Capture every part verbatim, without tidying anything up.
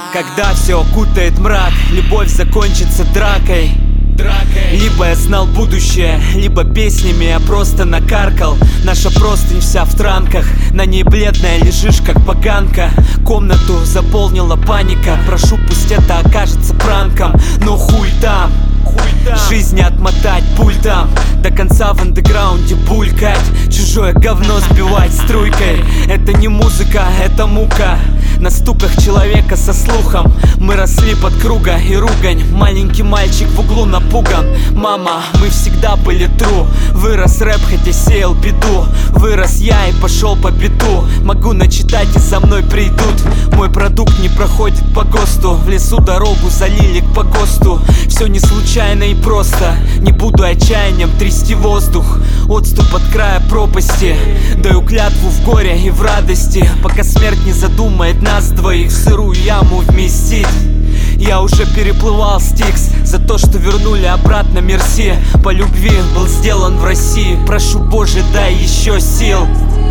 Когда все окутает мрак, любовь закончится дракой. Либо я знал будущее, либо песнями я просто накаркал. Наша простынь вся в транках, на ней бледная лежишь как поганка. Комнату заполнила паника, прошу, пусть это окажется пранком. Но хуй там, жизнь не отмотать пультом, до конца в андеграунде булькать, чужое говно сбивать струйкой. Это не музыка, это мука. На стуках человека со слухом мы росли под круга и ругань. Маленький мальчик в углу напуган. Мама, мы всегда были true. Вырос рэп, хотя сеял беду. Вырос я и пошел по биту. Могу начитать и за мной придут. Мой продукт не проходит по ГОСТу. В лесу дорогу залили к погосту. Все не случайно и просто. Не буду отчаянием трясти воздух. Отступ от края пропасти. Даю клятву в горе и в радости, пока смерть не задумает нас двоих в сырую яму вместить. Я уже переплывал Стикс за то, что вернули обратно мерси. По любви был сделан в России. Прошу, Боже, дай еще сил.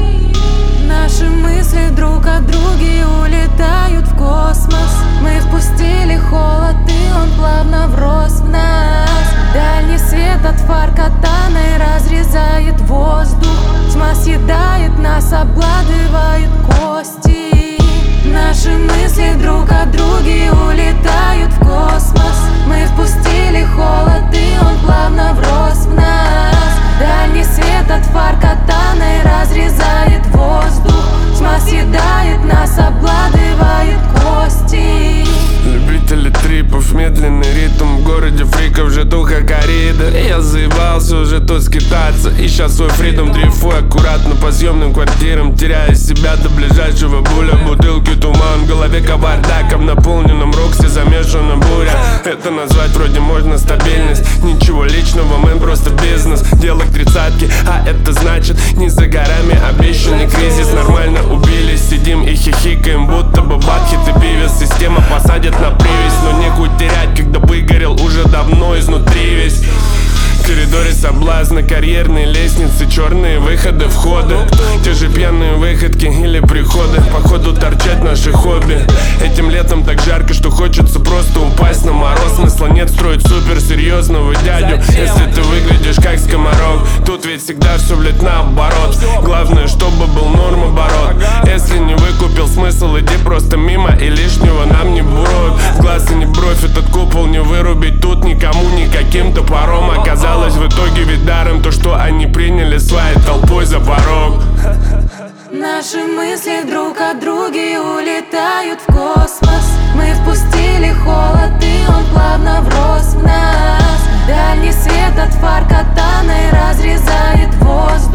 Наши мысли друг от друга улетают в космос. Мы впустили холод, и он плавно врос в нас. Дальний свет от фар катаной разрезает воздух. Тьма съедает нас, обгладывает кости. Наши мысли друг от друга улетают в космос. Мы впустили холод, и он плавно врос в нас. Дальний свет от фар катаной разрезает воздух. Тьма съедает нас, обгладывает кости. Любители трипов, медленный ритм. В городе фриков житуха коррида. Я заебался уже тут скитаться, ища свой фридом. Дрейфую аккуратно по съемным квартирам, теряя себя до ближайшего буля. Бутылки, туман, в голове кавардак. В наполненном роксе замешана буря. Это назвать вроде можно стабильность. Ничего личного, мэн, просто бизнес. Дело к тридцатке, а это значит не за горами обещанный кризис. Нормально убились, сидим и хихикаем, будто бы бабхит и пивец. Система посадит на привязь, но нехуй терять, когда выгорел уже давно изнутри весь. В коридоре соблазна, карьерные лестницы, черные выходы, входы. Те же пьяные выходки или приходы. Походу торчать наши хобби. Этим летом так жарко, что хочется просто упасть на мороз. Смысла нет строить суперсерьезного дядю, если ты выглядишь как скоморох. Тут ведь всегда все, блять, наоборот. Главное, чтобы был норм оборот. Если не выкупил смысл, иди просто мимо, и лишнего нам не буровят. В глаз и не бровь, этот купол не вырубить тут никому никаким топором. Оказалось в итоге ведь даром то, что они приняли своей толпой за порог. Наши мысли друг от друга улетают в космос. Мы впустили холод, и он плавно врос в нас. Дальний свет от фар катаной разрезает воздух.